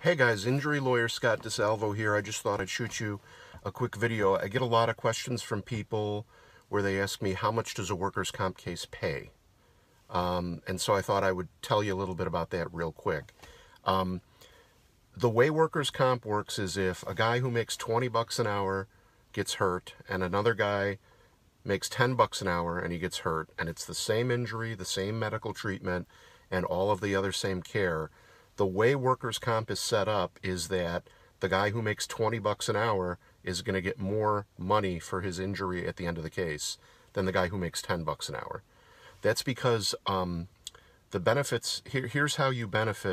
Hey guys, injury lawyer Scott DeSalvo here. I just thought I'd shoot you a quick video. I get a lot of questions from people where they ask me, how much does a workers' comp case pay? And so I thought I would tell you a little bit about that real quick. The way workers' comp works is if a guy who makes 20 bucks an hour gets hurt and another guy makes 10 bucks an hour and he gets hurt, and it's the same injury, the same medical treatment, and all of the other same care, the way workers' comp is set up is that the guy who makes 20 bucks an hour is going to get more money for his injury at the end of the case than the guy who makes 10 bucks an hour. That's because the benefits, here's how you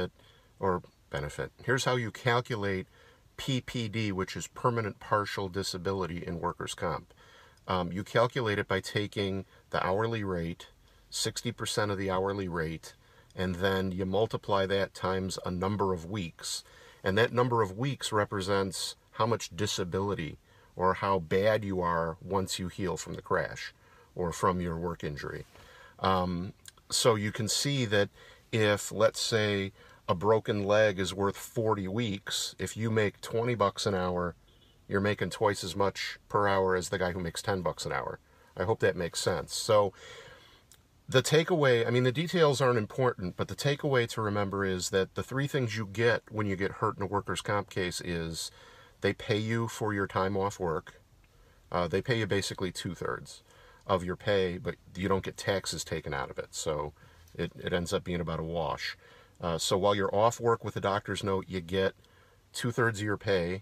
here's how you calculate PPD, which is permanent partial disability in workers' comp. You calculate it by taking the hourly rate, 60% of the hourly rate, and then you multiply that times a number of weeks. And that number of weeks represents how much disability or how bad you are once you heal from the crash or from your work injury. So you can see that if, let's say, a broken leg is worth 40 weeks, if you make 20 bucks an hour, you're making twice as much per hour as the guy who makes 10 bucks an hour. I hope that makes sense. So the takeaway, I mean, the details aren't important, but the takeaway to remember is that the three things you get when you get hurt in a workers' comp case is they pay you for your time off work. They pay you basically 2/3 of your pay, but you don't get taxes taken out of it. So it ends up being about a wash. So while you're off work with a doctor's note, you get 2/3 of your pay.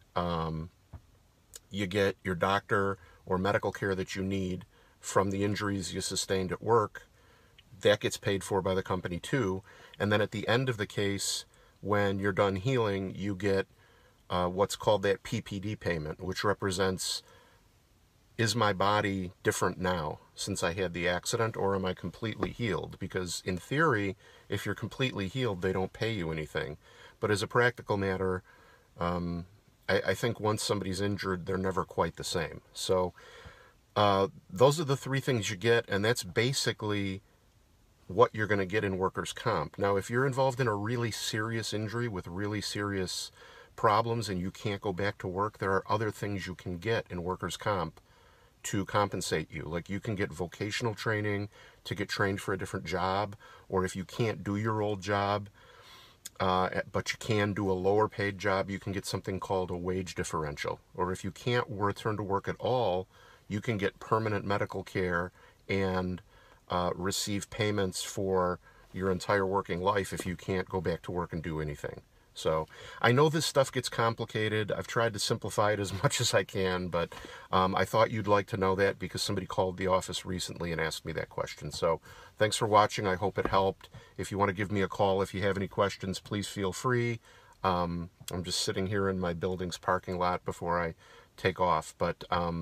You get your doctor or medical care that you need from the injuries you sustained at work. That gets paid for by the company too. And then at the end of the case, when you're done healing, you get what's called that PPD payment, which represents, is my body different now since I had the accident, or am I completely healed? Because in theory, if you're completely healed, they don't pay you anything. But as a practical matter, I think once somebody's injured, they're never quite the same. So those are the three things you get, and that's basically what you're going to get in workers' comp. Now, if you're involved in a really serious injury with really serious problems and you can't go back to work, there are other things you can get in workers' comp to compensate you. Like you can get vocational training to get trained for a different job, or if you can't do your old job, but you can do a lower paid job, you can get something called a wage differential. Or if you can't return to work at all, you can get permanent medical care and receive payments for your entire working life if you can't go back to work and do anything. So I know this stuff gets complicated. I've tried to simplify it as much as I can, but I thought you'd like to know that because somebody called the office recently and asked me that question. So thanks for watching. I hope it helped. If you want to give me a call, if you have any questions, please feel free. I'm just sitting here in my building's parking lot before I take off. But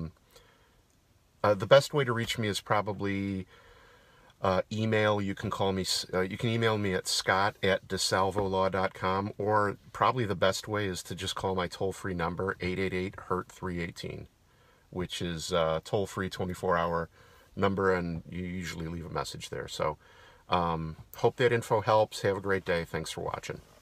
the best way to reach me is probably email. You can call me. You can email me at scott@desalvolaw.com, or probably the best way is to just call my toll-free number 888-HURT-318, which is toll-free 24-hour number, and you usually leave a message there. So hope that info helps. Have a great day. Thanks for watching.